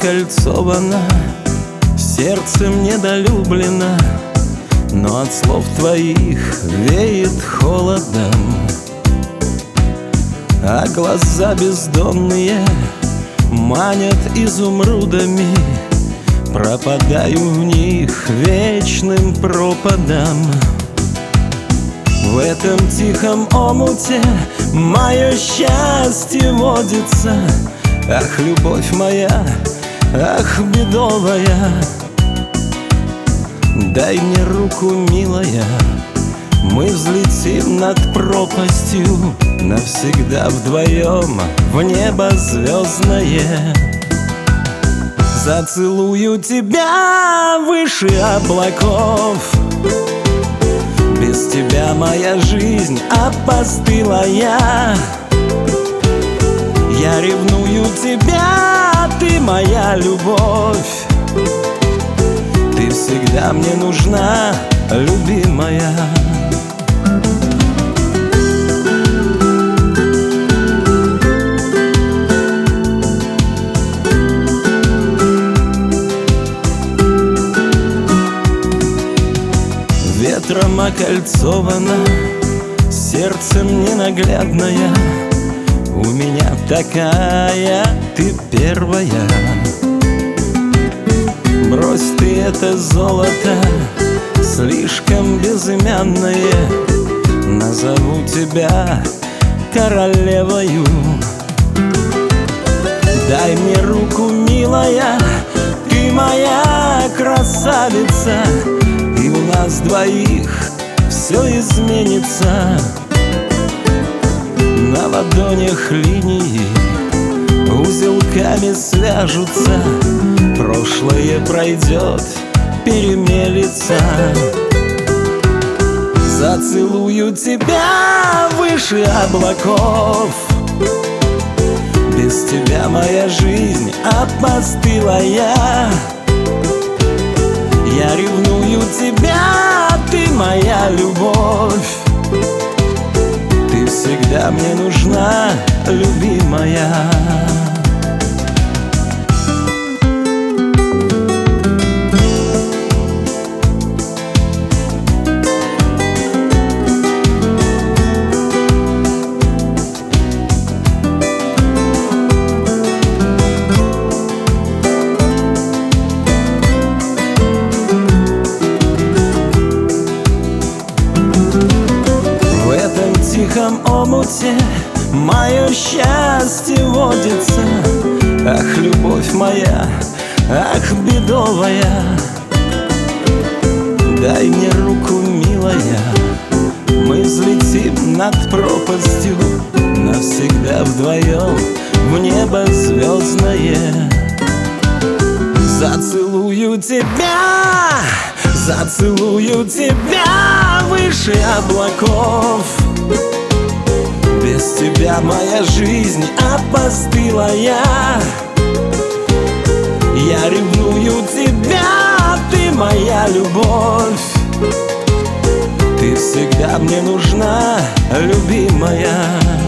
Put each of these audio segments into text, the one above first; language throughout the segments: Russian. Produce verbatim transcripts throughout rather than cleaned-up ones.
окольцовано, сердцем недолюблено, но от слов твоих веет холодом. А глаза бездонные манят изумрудами, пропадаю в них вечным пропадом. В этом тихом омуте мое счастье водится. Ах, любовь моя, ах, бедовая, дай мне руку, милая, мы взлетим над пропастью, навсегда вдвоем в небо звездное. Зацелую тебя выше облаков, без тебя моя жизнь опостылая. Я ревную тебя, ты моя любовь, ты всегда мне нужна, любимая. Ветром окольцовано, сердцем ненаглядная, у меня такая, ты первая. Брось ты это золото, слишком безымянное, назову тебя королевою. Дай мне руку, милая, ты моя красавица, и у нас двоих все изменится. На ладонях линии узелками свяжутся, прошлое пройдет, перемелется. Зацелую тебя выше облаков, без тебя моя жизнь опостылая. Я ревную тебя, ты моя любовь, ты всегда мне нужна, любимая. В тихом омуте мое счастье водится. Ах, любовь моя, ах, бедовая, дай мне руку, милая, мы взлетим над пропастью, навсегда вдвоем в небо звездное. Зацелую тебя, зацелую тебя выше облаков, без тебя моя жизнь опостылая. Я ревную тебя, ты моя любовь, ты всегда мне нужна, любимая.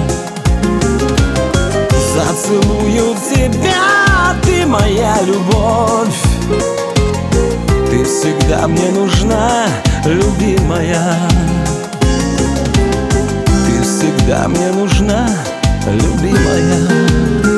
Зацелую тебя, ты моя любовь, ты всегда мне нужна, любимая. Ты всегда мне нужна, любимая.